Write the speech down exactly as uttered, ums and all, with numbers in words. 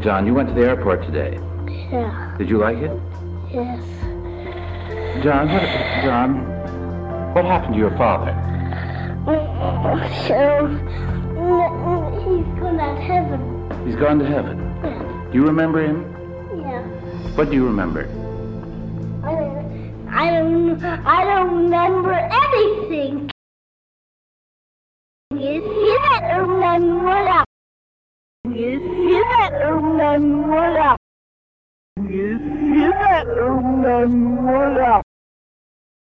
John, you went to the airport today. Yeah. Did you like it? Yes. John, what, John, what happened to your father? So, he's gone to heaven. He's gone to heaven. Yeah. Do you remember him? Yeah. What do you remember? I don't, I don't, I don't remember anything. You see that remember what up? You see that remember what up? You see that remember what up?